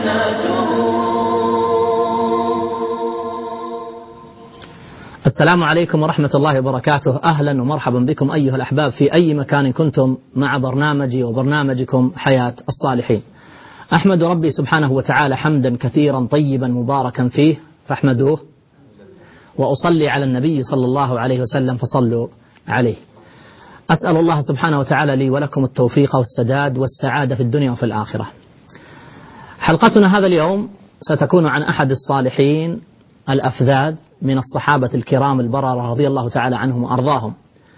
السلام عليكم ورحمة الله وبركاته. أهلا ومرحبا بكم أيها الأحباب في أي مكان كنتم مع برنامجي وبرنامجكم حياة الصالحين. أحمد ربي سبحانه وتعالى حمدا كثيرا طيبا مباركا فيه فاحمدوه، وأصلي على النبي صلى الله عليه وسلم فصلوا عليه. أسأل الله سبحانه وتعالى لي ولكم التوفيق والسداد والسعادة في الدنيا وفي الآخرة. حلقتنا هذا اليوم ستكون عن أحد الصالحين الأفذاذ من الصحابة الكرام البررة رضي الله تعالى عنهم وأرضاهم،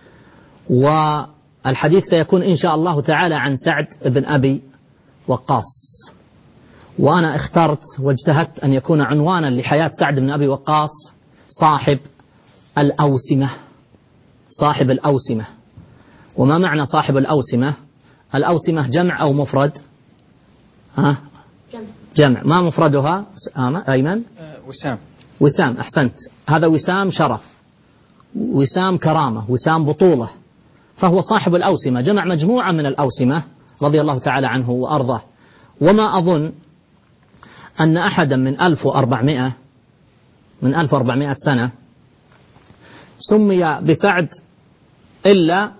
والحديث سيكون إن شاء الله تعالى عن سعد بن أبي وقاص. وأنا اخترت واجتهدت أن يكون عنوانا لحياة سعد بن أبي وقاص صاحب الأوسمة. صاحب الأوسمة. وما معنى صاحب الأوسمة؟ الأوسمة جمع أو مفرد؟ جمع. ما مفردها أيمن؟ وسام. أحسنت. هذا وسام شرف، وسام كرامة، وسام بطولة، فهو صاحب الأوسمة، جمع مجموعة من الأوسمة رضي الله تعالى عنه وأرضاه. وما أظن أن أحدا من 1400 سنة سمي بسعد إلا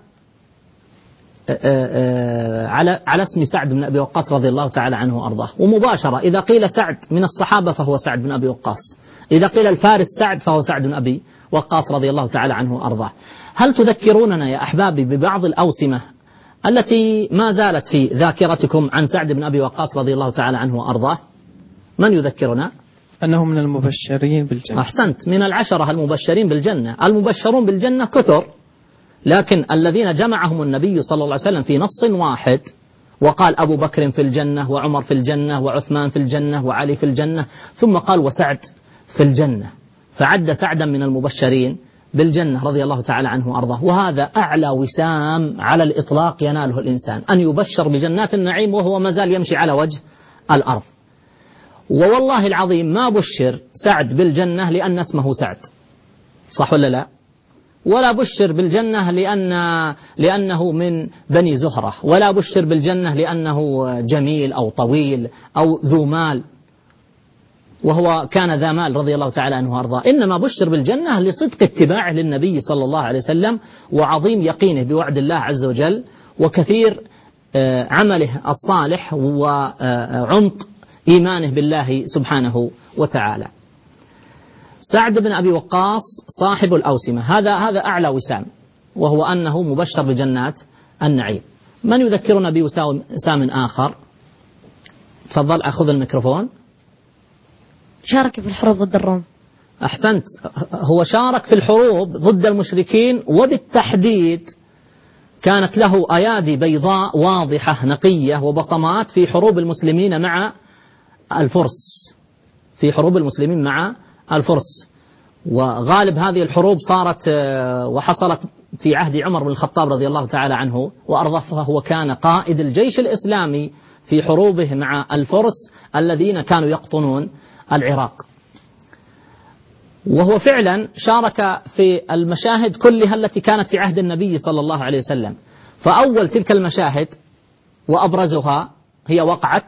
على اسم سعد بن أبي وقاص رضي الله تعالى عنه وأرضاه. ومباشرة إذا قيل سعد من الصحابة فهو سعد بن أبي وقاص، إذا قيل الفارس سعد فهو سعد بن أبي وقاص رضي الله تعالى عنه وأرضاه. هل تذكروننا يا أحبابي ببعض الأوسمة التي ما زالت في ذاكرتكم عن سعد بن أبي وقاص رضي الله تعالى عنه وأرضاه؟ من يذكرنا؟ أنه من المبشرين بالجنة. أحسنت، من العشرة المبشرين بالجنة. المبشرون بالجنة كثر، لكن الذين جمعهم النبي صلى الله عليه وسلم في نص واحد وقال أبو بكر في الجنة، وعمر في الجنة، وعثمان في الجنة، وعلي في الجنة، ثم قال وسعد في الجنة، فعد سعدا من المبشرين بالجنة رضي الله تعالى عنه وأرضاه. وهذا أعلى وسام على الإطلاق يناله الإنسان، أن يبشر بجنات النعيم وهو ما زال يمشي على وجه الأرض. ووالله العظيم ما بشر سعد بالجنة لأن اسمه سعد، صح ولا لا؟ ولا بشر بالجنة لأنه من بني زهرة، ولا بشر بالجنة لأنه جميل أو طويل أو ذو مال، وهو كان ذا مال رضي الله تعالى عنه وأرضاه. إنما بشر بالجنة لصدق اتباعه للنبي صلى الله عليه وسلم، وعظيم يقينه بوعد الله عز وجل، وكثير عمله الصالح، وعمق إيمانه بالله سبحانه وتعالى. سعد بن أبي وقاص صاحب الأوسمة، هذا أعلى وسام، وهو أنه مبشر بجنات النعيم. من يذكرنا بوسام آخر؟ تفضل، أخذ الميكروفون. شارك في الحروب ضد الروم. أحسنت، هو شارك في الحروب ضد المشركين، وبالتحديد كانت له أيادي بيضاء واضحة نقية وبصمات في حروب المسلمين مع الفرس، في حروب المسلمين مع الفرس. وغالب هذه الحروب صارت وحصلت في عهد عمر بن الخطاب رضي الله تعالى عنه وأرضاه، فهو كان قائد الجيش الإسلامي في حروبه مع الفرس الذين كانوا يقطنون العراق. وهو فعلا شارك في المشاهد كلها التي كانت في عهد النبي صلى الله عليه وسلم. فأول تلك المشاهد وأبرزها هي وقعة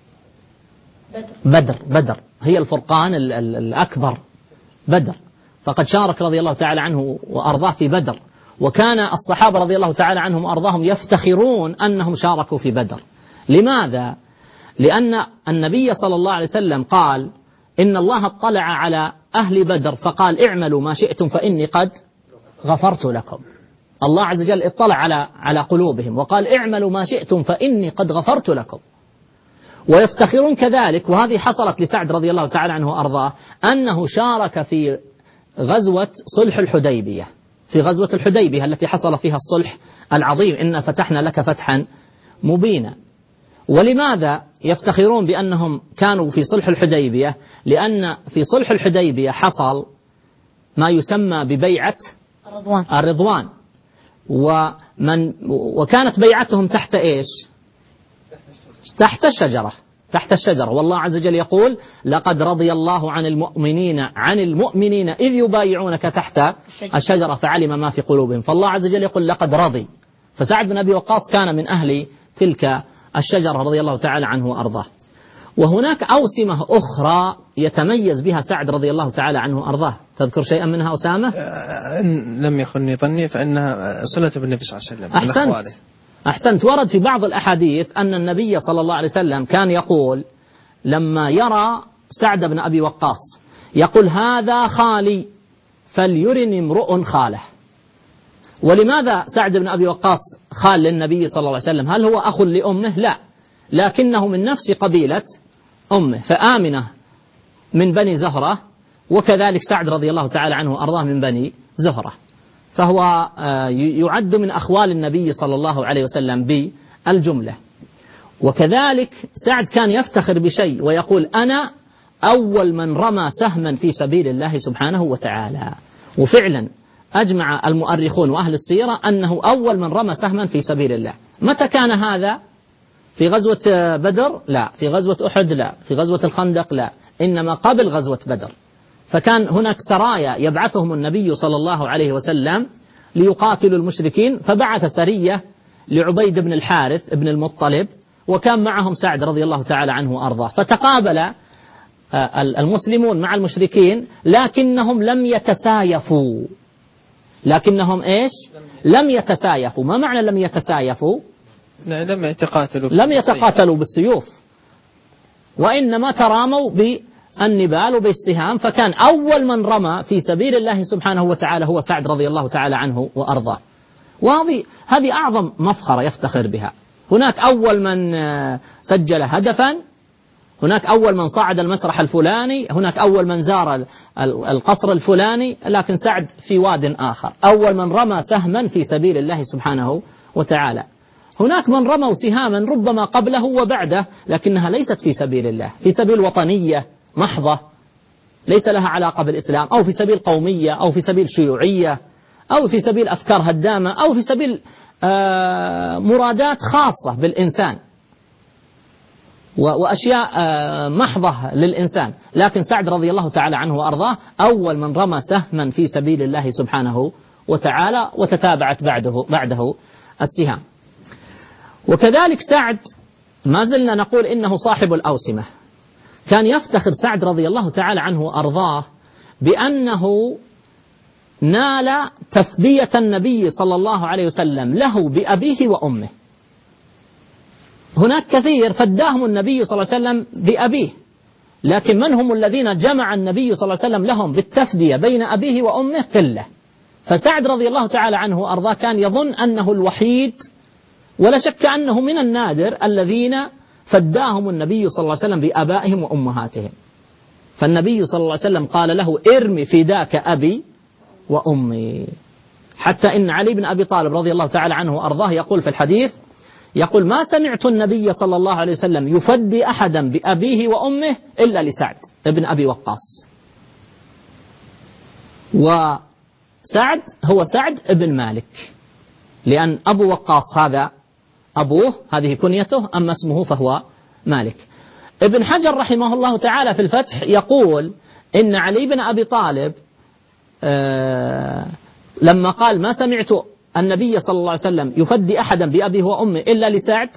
بدر، هي الفرقان الأكبر، بدر. فقد شارك رضي الله تعالى عنه وأرضاه في بدر، وكان الصحابة رضي الله تعالى عنهم وأرضاهم يفتخرون أنهم شاركوا في بدر. لماذا؟ لأن النبي صلى الله عليه وسلم قال إن الله اطلع على أهل بدر فقال اعملوا ما شئتم فإني قد غفرت لكم. الله عز وجل اطلع على قلوبهم وقال اعملوا ما شئتم فإني قد غفرت لكم. ويفتخرون كذلك، وهذه حصلت لسعد رضي الله تعالى عنه وأرضاه، أنه شارك في غزوة صلح الحديبية، في غزوة الحديبية التي حصل فيها الصلح العظيم، إن فتحنا لك فتحا مبينا. ولماذا يفتخرون بأنهم كانوا في صلح الحديبية؟ لأن في صلح الحديبية حصل ما يسمى ببيعة الرضوان، وكانت بيعتهم تحت إيش؟ تحت الشجرة. والله عز وجل يقول لقد رضي الله عن المؤمنين إذ يبايعونك تحت الشجرة فعلم ما في قلوبهم. فالله عز وجل يقول لقد رضي. فسعد بن أبي وقاص كان من أهل تلك الشجرة رضي الله تعالى عنه وأرضاه. وهناك أوسمة أخرى يتميز بها سعد رضي الله تعالى عنه وأرضاه، تذكر شيئا منها أسامة؟ لم يخني ظني فإنها صلة بالنبي صلى الله عليه وسلم. أحسنت. ورد في بعض الأحاديث أن النبي صلى الله عليه وسلم كان يقول لما يرى سعد بن أبي وقاص يقول هذا خالي فليرني امرؤ خاله. ولماذا سعد بن أبي وقاص خال للنبي صلى الله عليه وسلم؟ هل هو أخ لأمه؟ لا، لكنه من نفس قبيلة أمه، فآمنة من بني زهرة، وكذلك سعد رضي الله تعالى عنه وأرضاه من بني زهرة، فهو يعد من أخوال النبي صلى الله عليه وسلم بالجملة. وكذلك سعد كان يفتخر بشيء ويقول أنا أول من رمى سهما في سبيل الله سبحانه وتعالى. وفعلا أجمع المؤرخون وأهل السيرة أنه أول من رمى سهما في سبيل الله. متى كان هذا؟ في غزوة بدر؟ لا. في غزوة أحد؟ لا. في غزوة الخندق؟ لا. إنما قبل غزوة بدر. فكان هناك سرايا يبعثهم النبي صلى الله عليه وسلم ليقاتلوا المشركين، فبعث سرية لعبيد بن الحارث بن المطلب، وكان معهم سعد رضي الله تعالى عنه وأرضاه، فتقابل المسلمون مع المشركين، لكنهم لم يتسايفوا. لكنهم إيش؟ لم يتسايفوا. ما معنى لم يتسايفوا؟ لم يتقاتلوا بالسيوف، وإنما تراموا بالنبال وبالسهام. فكان أول من رمى في سبيل الله سبحانه وتعالى هو سعد رضي الله تعالى عنه وأرضاه. وهذه أعظم مفخرة يفتخر بها. هناك أول من سجل هدفا، هناك أول من صعد المسرح الفلاني، هناك أول من زار القصر الفلاني، لكن سعد في واد آخر أول من رمى سهما في سبيل الله سبحانه وتعالى. هناك من رموا سهاما ربما قبله وبعده، لكنها ليست في سبيل الله، في سبيل وطنية محضة ليس لها علاقة بالإسلام، أو في سبيل قومية، أو في سبيل شيوعية، أو في سبيل أفكار هدامة، أو في سبيل مرادات خاصة بالإنسان وأشياء محضة للإنسان. لكن سعد رضي الله تعالى عنه وأرضاه أول من رمى سهما في سبيل الله سبحانه وتعالى، وتتابعت بعده السهام. وكذلك سعد ما زلنا نقول إنه صاحب الأوسمة. كان يفتخر سعد رضي الله تعالى عنه وأرضاه بأنه نال تفدية النبي صلى الله عليه وسلم له بأبيه وأمه. هناك كثير فداهم النبي صلى الله عليه وسلم بأبيه، لكن من هم الذين جمع النبي صلى الله عليه وسلم لهم بالتفدية بين أبيه وأمه؟ قلة. فسعد رضي الله تعالى عنه وأرضاه كان يظن أنه الوحيد، ولا شك أنه من النادر الذين فداهم النبي صلى الله عليه وسلم بآبائهم وأمهاتهم. فالنبي صلى الله عليه وسلم قال له ارمي فداك أبي وأمي. حتى إن علي بن أبي طالب رضي الله تعالى عنه وأرضاه يقول في الحديث، يقول ما سمعت النبي صلى الله عليه وسلم يفدي أحدا بأبيه وأمه إلا لسعد ابن أبي وقاص. وسعد هو سعد ابن مالك، لأن أبو وقاص هذا أبوه، هذه كنيته، أما اسمه فهو مالك. ابن حجر رحمه الله تعالى في الفتح يقول إن علي بن أبي طالب لما قال ما سمعت النبي صلى الله عليه وسلم يفدي أحدا بأبيه وأمه إلا لسعد،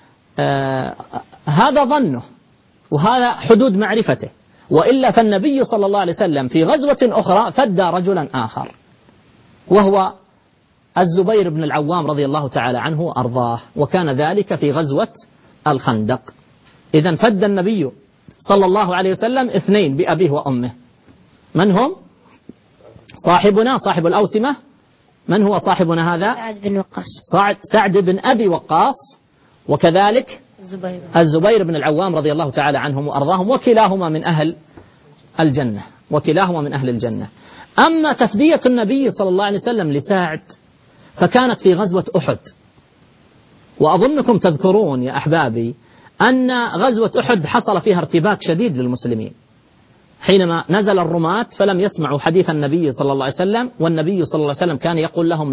هذا ظنه وهذا حدود معرفته، وإلا فالنبي صلى الله عليه وسلم في غزوة أخرى فدى رجلا آخر وهو الزبير بن العوام رضي الله تعالى عنه وأرضاه، وكان ذلك في غزوة الخندق. إذن فد النبي صلى الله عليه وسلم اثنين بأبيه وأمه. من هم؟ صاحبنا صاحب الأوسمة. من هو صاحبنا هذا؟ سعد بن وقاص. سعد بن أبي وقاص، وكذلك الزبير بن العوام رضي الله تعالى عنهم وأرضاهم، وكلاهما من أهل الجنة، وكلاهما من أهل الجنة. أما تفدية النبي صلى الله عليه وسلم لسعد فكانت في غزوة أحد. وأظنكم تذكرون يا أحبابي أن غزوة أحد حصل فيها ارتباك شديد للمسلمين، حينما نزل الرماة فلم يسمعوا حديث النبي صلى الله عليه وسلم، والنبي صلى الله عليه وسلم كان يقول لهم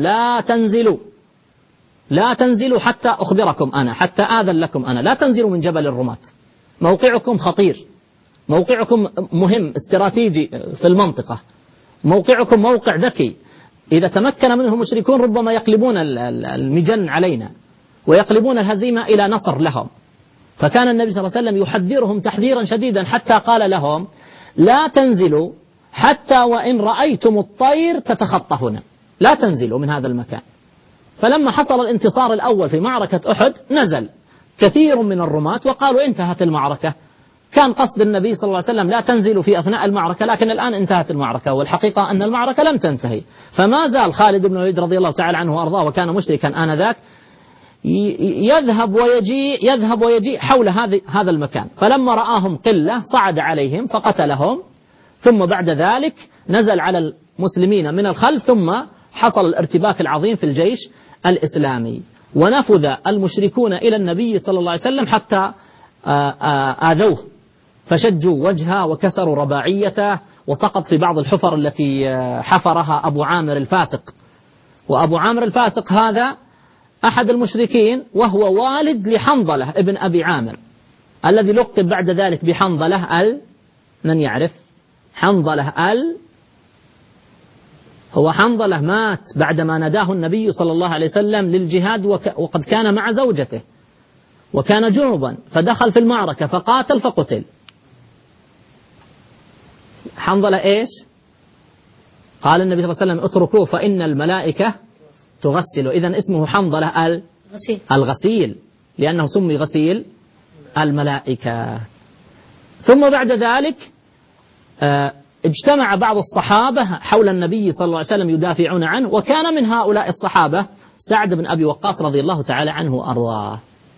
لا تنزلوا حتى أخبركم أنا، حتى آذن لكم أنا، لا تنزلوا من جبل الرماة، موقعكم خطير، موقعكم مهم استراتيجي في المنطقة، موقعكم موقع ذكي، إذا تمكن منه المشركون ربما يقلبون المجن علينا ويقلبون الهزيمة إلى نصر لهم، فكان النبي صلى الله عليه وسلم يحذرهم تحذيرا شديدا حتى قال لهم لا تنزلوا حتى وإن رأيتم الطير تتخطى هنا، لا تنزلوا من هذا المكان. فلما حصل الانتصار الأول في معركة أحد نزل كثير من الرماة وقالوا انتهت المعركة. كان قصد النبي صلى الله عليه وسلم لا تنزلوا في أثناء المعركة، لكن الآن انتهت المعركة، والحقيقة أن المعركة لم تنتهي. فما زال خالد بن الوليد رضي الله تعالى عنه وأرضاه وكان مشركا آنذاك يذهب ويجيء حول هذا المكان. فلما رآهم قلة صعد عليهم فقتلهم، ثم بعد ذلك نزل على المسلمين من الخلف، ثم حصل الارتباك العظيم في الجيش الإسلامي، ونفذ المشركون إلى النبي صلى الله عليه وسلم حتى آذوه، فشجوا وجهه وكسروا رباعيته، وسقط في بعض الحفر التي حفرها أبو عامر الفاسق. وأبو عامر الفاسق هذا أحد المشركين، وهو والد لحنظلة ابن أبي عامر الذي لقب بعد ذلك بحنظلة من يعرف حنظلة هو حنظلة مات بعدما نداه النبي صلى الله عليه وسلم للجهاد، وقد كان مع زوجته وكان جنبا، فدخل في المعركة فقاتل فقتل. حنظلة إيش؟ قال النبي صلى الله عليه وسلم اتركوه فإن الملائكة تغسل. إذن اسمه حنظلة الغسيل، لأنه سمي غسيل الملائكة. ثم بعد ذلك اجتمع بعض الصحابة حول النبي صلى الله عليه وسلم يدافعون عنه، وكان من هؤلاء الصحابة سعد بن أبي وقاص رضي الله تعالى عنه وأرضاه.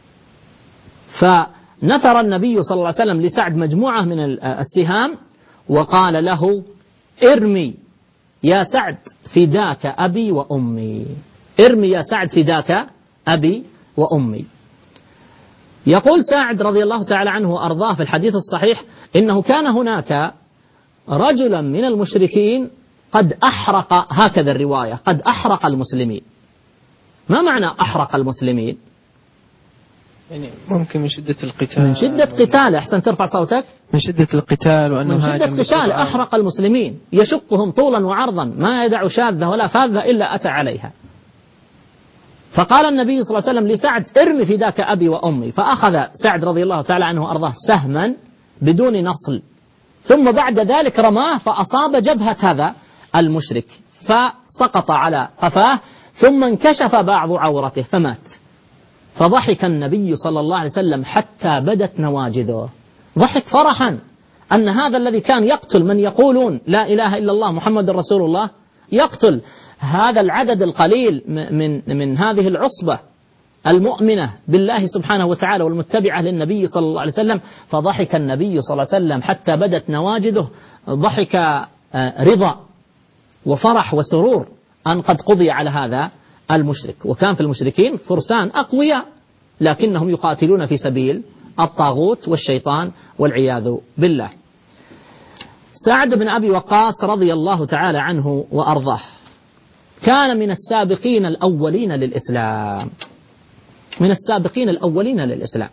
فنثر النبي صلى الله عليه وسلم لسعد مجموعة من السهام وقال له ارمي يا سعد فداك أبي وأمي، ارمي يا سعد فداك أبي وأمي. يقول سعد رضي الله تعالى عنه وأرضاه في الحديث الصحيح إنه كان هناك رجلا من المشركين قد أحرق، هكذا الرواية، قد أحرق المسلمين. ما معنى أحرق المسلمين؟ يعني ممكن من شدة القتال، من شدة قتال. أحسن ترفع صوتك. من شدة القتال، وأنه من شدة قتال أحرق المسلمين، يشقهم طولا وعرضا، ما يدع شاذة ولا فاذة إلا أتى عليها. فقال النبي صلى الله عليه وسلم لسعد ارمي فداك أبي وأمي، فأخذ سعد رضي الله تعالى عنه وأرضاه سهما بدون نصل، ثم بعد ذلك رماه فأصاب جبهة هذا المشرك فسقط على قفاه، ثم انكشف بعض عورته فمات. فضحك النبي صلى الله عليه وسلم حتى بدت نواجذه، ضحك فرحا أن هذا الذي كان يقتل من يقولون لا إله إلا الله محمد رسول الله، يقتل هذا العدد القليل من هذه العصبة المؤمنة بالله سبحانه وتعالى والمتبعة للنبي صلى الله عليه وسلم. فضحك النبي صلى الله عليه وسلم حتى بدت نواجذه، ضحك رضا وفرح وسرور أن قد قضي على هذا المشرك. وكان في المشركين فرسان أقوياء لكنهم يقاتلون في سبيل الطاغوت والشيطان والعياذ بالله. سعد بن أبي وقاص رضي الله تعالى عنه وأرضاه كان من السابقين الأولين للإسلام، من السابقين الأولين للإسلام،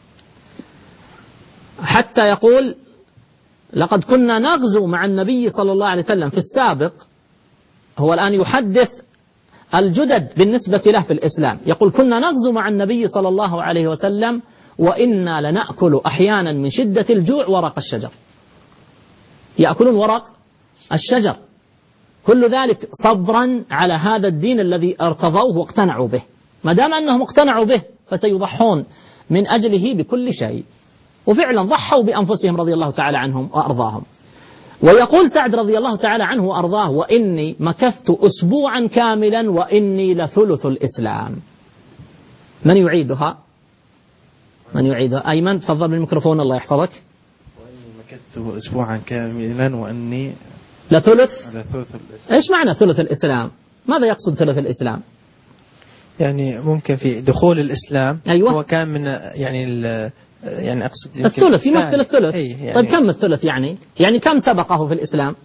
حتى يقول لقد كنا نغزو مع النبي صلى الله عليه وسلم في السابق. هو الآن يحدث الجدد بالنسبة له في الإسلام، يقول كنا نغزو مع النبي صلى الله عليه وسلم وإنا لنأكل أحيانا من شدة الجوع ورق الشجر، يأكلون ورق الشجر، كل ذلك صبرا على هذا الدين الذي ارتضوه واقتنعوا به. ما دام أنهم اقتنعوا به فسيضحون من أجله بكل شيء، وفعلا ضحوا بأنفسهم رضي الله تعالى عنهم وأرضاهم. ويقول سعد رضي الله تعالى عنه وأرضاه وإني مكثت أسبوعا كاملا وإني لثلث الإسلام. من يعيدها؟ من يعيدها؟ أيمن تفضل بالميكروفون الله يحفظك. وإني مكثت أسبوعا كاملا وإني لثلث الإسلام. إيش معنى ثلث الإسلام؟ ماذا يقصد ثلث الإسلام؟ يعني ممكن في دخول الإسلام. أيوة. هو كان من يعني أقصد الثلث يمثل الثلث. يعني طيب كم الثلث يعني كم سبقه في الإسلام؟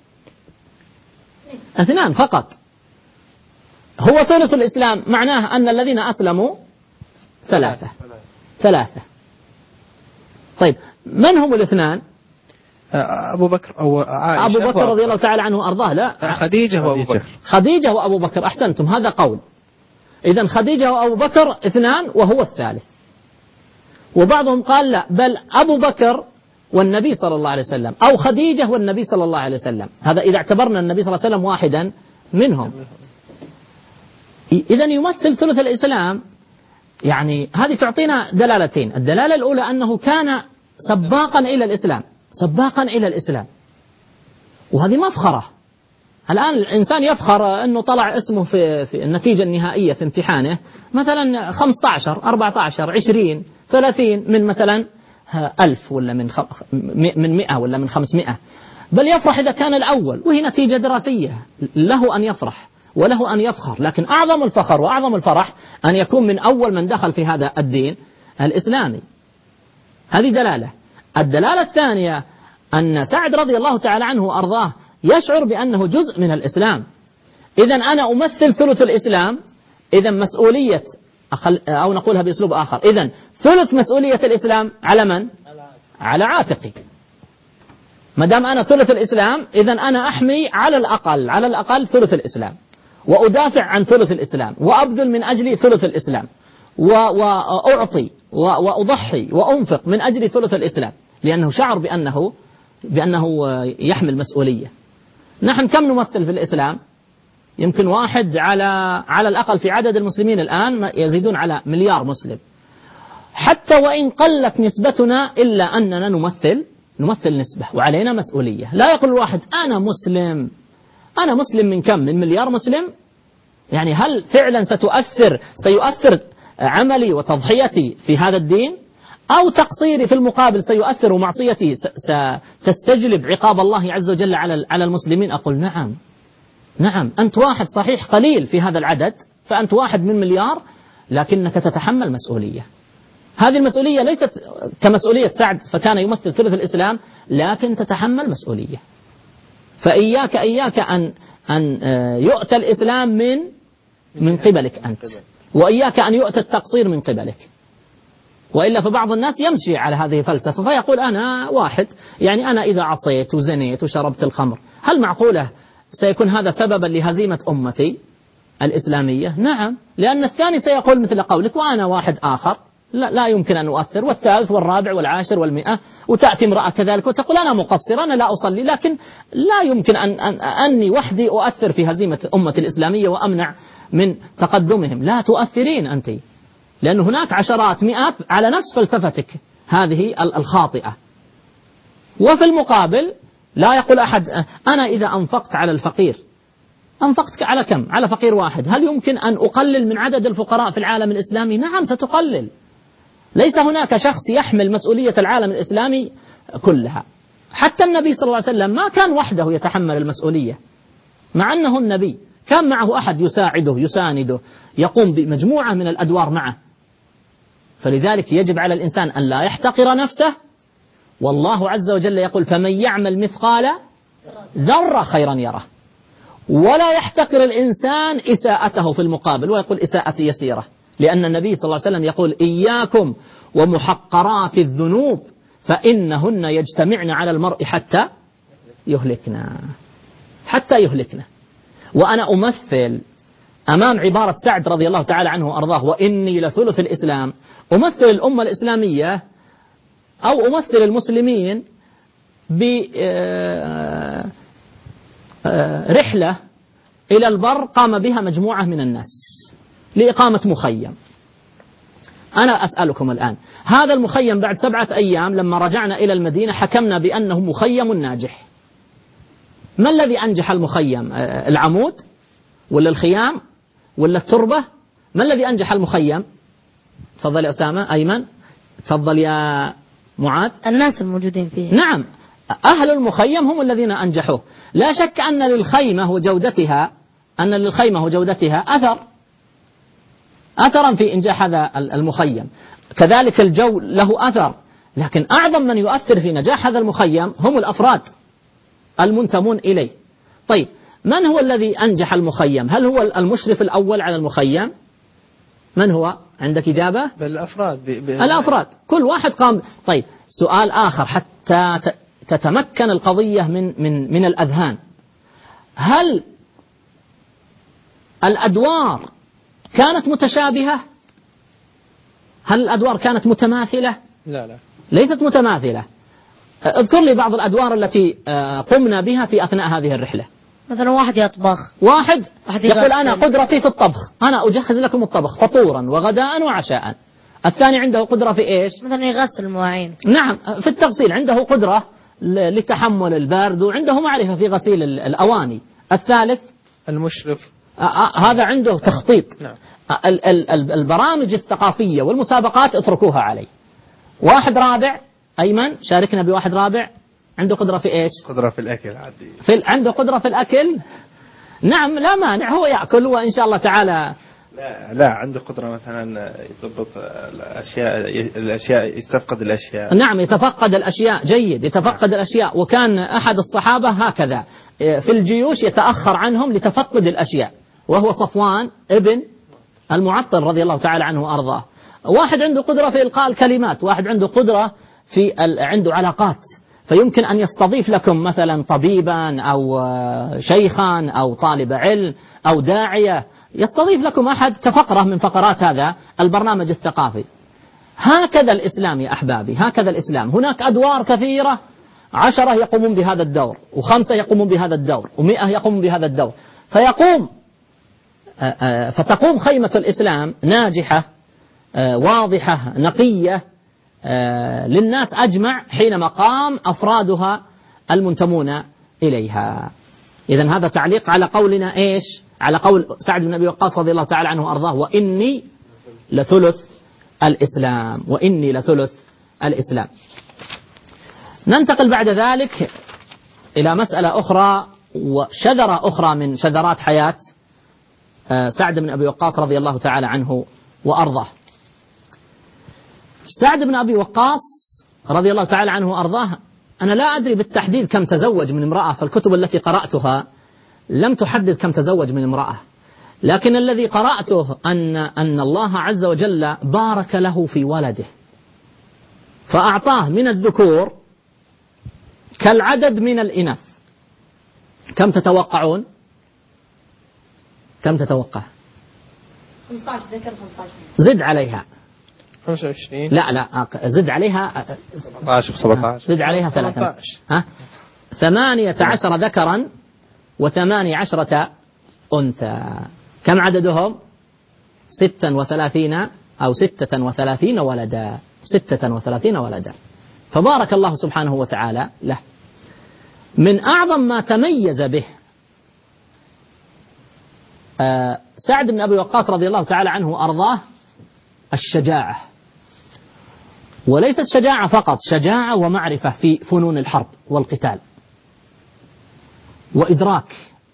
2 فقط. هو ثلث الإسلام معناه أن الذين أسلموا 3. طيب من هم الاثنان؟ أبو بكر أو عائشة. أبو بكر رضي الله تعالى عنه وأرضاه. لا، خديجة وأبو بكر. خديجة وأبو بكر، أحسنتم، هذا قول. إذن خديجة وأبو بكر 2 وهو الثالث. وبعضهم قال لا، بل أبو بكر والنبي صلى الله عليه وسلم، أو خديجة والنبي صلى الله عليه وسلم. هذا إذا اعتبرنا النبي صلى الله عليه وسلم واحدا منهم. إذن يمثل ثلث الإسلام. يعني هذه تعطينا دلالتين. الدلالة الأولى أنه كان سباقا إلى الإسلام، سباقا إلى الإسلام، وهذه مفخرة. الآن الإنسان يفخر أنه طلع اسمه في النتيجة النهائية في امتحانه مثلا 15 14 20 30 من مثلا 1000 ولا من 100 ولا من 500، بل يفرح إذا كان الأول، وهي نتيجة دراسية، له أن يفرح وله أن يفخر. لكن أعظم الفخر وأعظم الفرح أن يكون من أول من دخل في هذا الدين الإسلامي. هذه دلالة. الدلالة الثانية أن سعد رضي الله تعالى عنه وأرضاه يشعر بأنه جزء من الإسلام. إذن أنا أمثل ثلث الإسلام، إذن مسؤولية أو نقولها بأسلوب آخر، إذن ثلث مسؤولية الإسلام على من؟ على عاتقي. ما دام أنا ثلث الإسلام، إذن أنا أحمي على الأقل ثلث الإسلام، وأدافع عن ثلث الإسلام، وأبذل من أجل ثلث الإسلام، وأعطي وأضحي وأنفق من أجل ثلث الإسلام، لأنه شعر بأنه يحمل مسؤولية. نحن كم نمثل في الإسلام؟ يمكن واحد على الأقل في عدد المسلمين الآن يزيدون على مليار مسلم. حتى وإن قلت نسبتنا إلا أننا نمثل نسبة وعلينا مسؤولية. لا يقول الواحد أنا مسلم من كم؟ من مليار مسلم؟ يعني هل فعلا سيؤثر عملي وتضحيتي في هذا الدين؟ أو تقصيري في المقابل سيؤثر ومعصيتي ستستجلب عقاب الله عز وجل على المسلمين؟ أقول نعم، أنت واحد صحيح قليل في هذا العدد، فأنت واحد من مليار، لكنك تتحمل مسؤولية. هذه المسؤولية ليست كمسؤولية سعد فكان يمثل ثلث الإسلام، لكن تتحمل مسؤولية. فإياك أن يؤتى الإسلام من قبلك أنت، وإياك أن يؤتى التقصير من قبلك. وإلا فبعض الناس يمشي على هذه الفلسفة فيقول أنا واحد، يعني أنا إذا عصيت وزنيت وشربت الخمر، هل معقولة سيكون هذا سببا لهزيمة أمتي الإسلامية؟ نعم، لأن الثاني سيقول مثل قولك، وأنا واحد آخر لا يمكن أن أؤثر، والثالث والرابع والعاشر والمئة، وتأتي امرأة كذلك وتقول أنا مقصر، أنا لا أصلي، لكن لا يمكن أني وحدي أؤثر في هزيمة أمة الإسلامية وأمنع من تقدمهم. لا تؤثرين أنت، لأن هناك عشرات مئات على نفس فلسفتك هذه الخاطئة. وفي المقابل لا يقول أحد أنا إذا أنفقت على الفقير، أنفقت على كم؟ على فقير واحد، هل يمكن أن أقلل من عدد الفقراء في العالم الإسلامي؟ نعم ستقلل. ليس هناك شخص يحمل مسؤولية العالم الإسلامي كلها. حتى النبي صلى الله عليه وسلم ما كان وحده يتحمل المسؤولية، مع أنه النبي كان معه أحد يساعده يسانده يقوم بمجموعة من الأدوار معه. فلذلك يجب على الإنسان أن لا يحتقر نفسه، والله عز وجل يقول فمن يعمل مثقال ذرة خيرا يره، ولا يحتقر الإنسان إساءته في المقابل ويقول إساءتي يسيرة، لأن النبي صلى الله عليه وسلم يقول إياكم ومحقرات الذنوب فإنهن يجتمعن على المرء حتى يهلكنا. وأنا أمثل أمام عبارة سعد رضي الله تعالى عنه وأرضاه وإني لثلث الإسلام، أمثل الأمة الإسلامية أو أمثل المسلمين برحلة إلى البر قام بها مجموعة من الناس لإقامة مخيم. أنا أسألكم الآن، هذا المخيم بعد 7 أيام لما رجعنا إلى المدينة حكمنا بأنه مخيم ناجح. ما الذي أنجح المخيم؟ العمود ولا الخيام ولا التربة؟ ما الذي أنجح المخيم؟ تفضل يا أسامة. أيمن تفضل يا معاذ. الناس الموجودين فيه. نعم، أهل المخيم هم الذين أنجحوه. لا شك أن للخيمة وجودتها أثرا في إنجاح هذا المخيم، كذلك الجو له أثر، لكن أعظم من يؤثر في نجاح هذا المخيم هم الأفراد المنتمون إليه. طيب، من هو الذي أنجح المخيم؟ هل هو المشرف الأول على المخيم؟ من هو؟ عندك إجابة؟ الأفراد كل واحد قام. طيب، سؤال آخر حتى تتمكن القضية من الأذهان، هل الأدوار كانت متشابهة؟ هل الأدوار كانت متماثلة؟ لا ليست متماثلة. اذكر لي بعض الأدوار التي قمنا بها في أثناء هذه الرحلة. مثلا واحد يطبخ، واحد يقول يغسل. أنا قدرتي في الطبخ، أنا أجهز لكم الطبخ فطورا وغداء وعشاء. الثاني عنده قدرة في إيش؟ مثلا يغسل المواعين. نعم، في التغسيل عنده قدرة لتحمل البرد، وعنده معرفة في غسيل الأواني. الثالث المشرف هذا عنده تخطيط. نعم. البرامج الثقافية والمسابقات اتركوها علي. واحد رابع، أيمن شاركنا بواحد رابع عنده قدرة في إيش؟ قدرة في الأكل عادي. عنده قدرة في الأكل. نعم لا مانع، هو يأكل وإن شاء الله تعالى. لا عنده قدرة مثلا يضبط الأشياء يستفقد الأشياء. نعم يتفقد الأشياء، جيد، يتفقد الأشياء. وكان أحد الصحابة هكذا في الجيوش يتأخر عنهم لتفقد الأشياء، وهو صفوان ابن المعطل رضي الله تعالى عنه وأرضاه. واحد عنده قدرة في إلقاء الكلمات، واحد عنده قدرة عنده علاقات، فيمكن أن يستضيف لكم مثلا طبيبا أو شيخا أو طالب علم أو داعية، يستضيف لكم أحد كفقرة من فقرات هذا البرنامج الثقافي. هكذا الإسلام يا أحبابي، هكذا الإسلام. هناك أدوار كثيرة، 10 يقومون بهذا الدور، و5 يقومون بهذا الدور، و100 يقومون بهذا الدور، فتقوم خيمة الإسلام ناجحة واضحة نقية للناس أجمع حينما قام أفرادها المنتمون إليها. إذن هذا تعليق على قولنا إيش؟ على قول سعد بن أبي وقاص رضي الله تعالى عنه وأرضاه: وإني لثلث الإسلام، وإني لثلث الإسلام. ننتقل بعد ذلك إلى مسألة أخرى وشذرة أخرى من شذرات حياة سعد بن أبي وقاص رضي الله تعالى عنه وأرضاه. سعد بن أبي وقاص رضي الله تعالى عنه وأرضاه، أنا لا أدري بالتحديد كم تزوج من امرأة، فالكتب التي قرأتها لم تحدد كم تزوج من امرأة، لكن الذي قرأته أن الله عز وجل بارك له في ولده، فأعطاه من الذكور كالعدد من الإناث. كم تتوقعون؟ كم تتوقع؟ 15 ذكر 15. زد عليها 25. لا زد عليها 17 17. زد عليها 13. 18 ذكرا و18 أنثى. كم عددهم؟ 36 أو 36 ولدا. 36 ولدا. فبارك الله سبحانه وتعالى له. من أعظم ما تميز به سعد بن أبي وقاص رضي الله تعالى عنه وأرضاه الشجاعة، وليست شجاعة فقط، شجاعة ومعرفة في فنون الحرب والقتال، وإدراك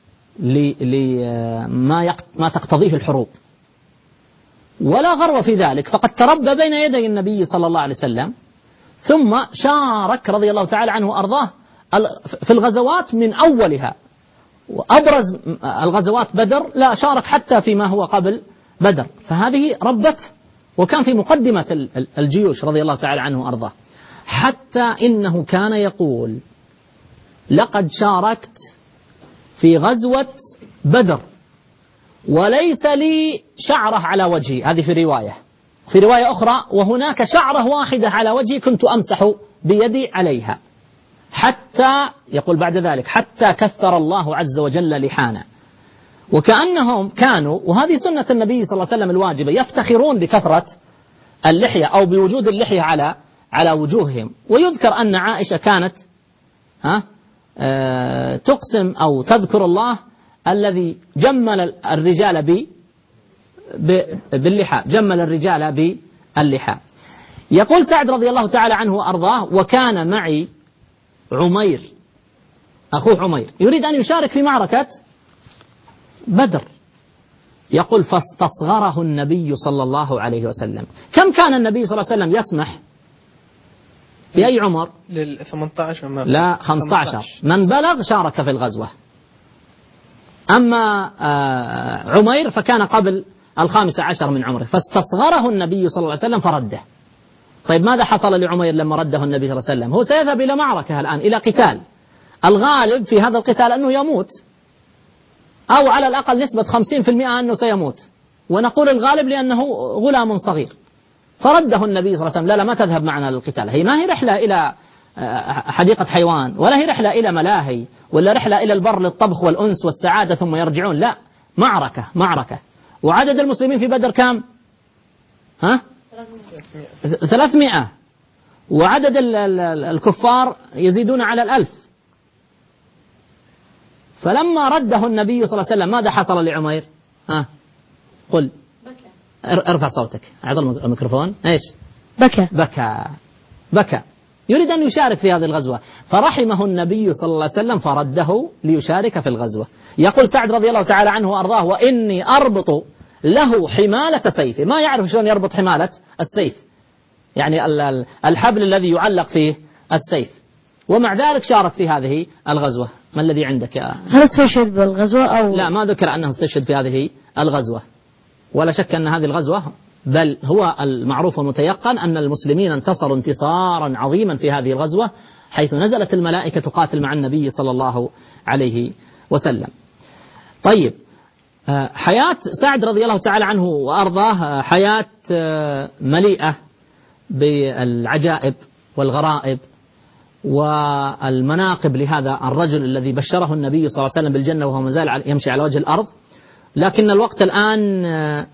لما تقتضيه الحروب، ولا غرو في ذلك، فقد تربى بين يدي النبي صلى الله عليه وسلم، ثم شارك رضي الله تعالى عنه وأرضاه في الغزوات من أولها، وأبرز الغزوات بدر، لا شارك حتى فيما هو قبل بدر، فهذه ربته، وكان في مقدمة الجيوش رضي الله تعالى عنه وأرضاه، حتى إنه كان يقول: لقد شاركت في غزوة بدر وليس لي شعرة على وجهي. هذه في رواية أخرى: وهناك شعرة واحدة على وجهي كنت أمسح بيدي عليها، حتى يقول بعد ذلك: حتى كثر الله عز وجل لحانا. وكأنهم كانوا، وهذه سنة النبي صلى الله عليه وسلم الواجبة، يفتخرون بكثرة اللحية أو بوجود اللحية على وجوههم. ويذكر أن عائشة كانت تقسم أو تذكر الله الذي جمل الرجال باللحى، جمل الرجال باللحى. يقول سعد رضي الله تعالى عنه وأرضاه: وكان معي عمير أخوه عمير يريد أن يشارك في معركة بدر. يقول: فاستصغره النبي صلى الله عليه وسلم. كم كان النبي صلى الله عليه وسلم يسمح بأي عمر؟ 18. لا 15. من بلغ شارك في الغزوة. أما عمير فكان قبل 15 من عمره، فاستصغره النبي صلى الله عليه وسلم فرده. طيب ماذا حصل لعمير لما رده النبي صلى الله عليه وسلم؟ هو سيذهب إلى معركة الآن، إلى قتال، الغالب في هذا القتال أنه يموت، أو على الأقل نسبة 50% أنه سيموت، ونقول الغالب لأنه غلام صغير. فرده النبي صلى الله عليه وسلم: لا ما تذهب معنا للقتال، هي ما هي رحلة إلى حديقة حيوان، ولا هي رحلة إلى ملاهي، ولا رحلة إلى البر للطبخ والأنس والسعادة ثم يرجعون، لا، معركة. وعدد المسلمين في بدر كم؟ 300. وعدد الكفار يزيدون على 1000. فلما رده النبي صلى الله عليه وسلم ماذا حصل لعمير؟ قل. ارفع صوتك، أعطى الميكروفون. ايش؟ بكى يريد أن يشارك في هذه الغزوة، فرحمه النبي صلى الله عليه وسلم فرده ليشارك في الغزوة. يقول سعد رضي الله تعالى عنه وأرضاه: وإني أربط له حمالة سيفه. ما يعرف شلون يربط حمالة السيف، يعني الحبل الذي يعلق فيه السيف، ومع ذلك شارك في هذه الغزوة. ما الذي عندك يا؟ هل استشهد بالغزوة أو لا، ما ذكر أنه استشهد في هذه الغزوة، ولا شك أن هذه الغزوة، بل هو المعروف والمتيقن أن المسلمين انتصروا انتصارا عظيما في هذه الغزوة، حيث نزلت الملائكة تقاتل مع النبي صلى الله عليه وسلم. طيب، حياة سعد رضي الله تعالى عنه وأرضاه حياة مليئة بالعجائب والغرائب والمناقب لهذا الرجل الذي بشره النبي صلى الله عليه وسلم بالجنة وهو مازال يمشي على وجه الأرض. لكن الوقت الآن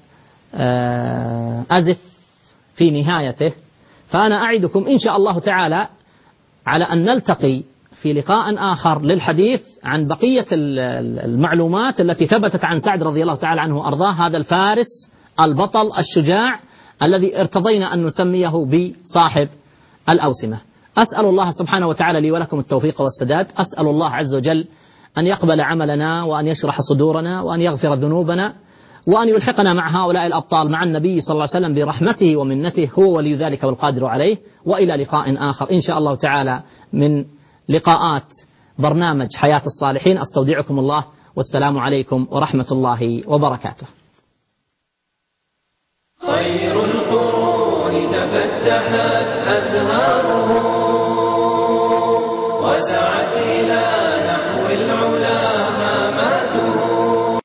أزف في نهايته، فأنا أعدكم إن شاء الله تعالى على أن نلتقي في لقاء آخر للحديث عن بقية المعلومات التي ثبتت عن سعد رضي الله تعالى عنه وأرضاه، هذا الفارس البطل الشجاع الذي ارتضينا أن نسميه بصاحب الأوسمة. أسأل الله سبحانه وتعالى لي ولكم التوفيق والسداد. أسأل الله عز وجل أن يقبل عملنا، وأن يشرح صدورنا، وأن يغفر ذنوبنا، وأن يلحقنا مع هؤلاء الأبطال مع النبي صلى الله عليه وسلم برحمته ومنته، هو ولي ذلك والقادر عليه. وإلى لقاء آخر إن شاء الله تعالى من لقاءات برنامج حياة الصالحين. أستودعكم الله، والسلام عليكم ورحمة الله وبركاته. خير القرون تفتحت أزهاره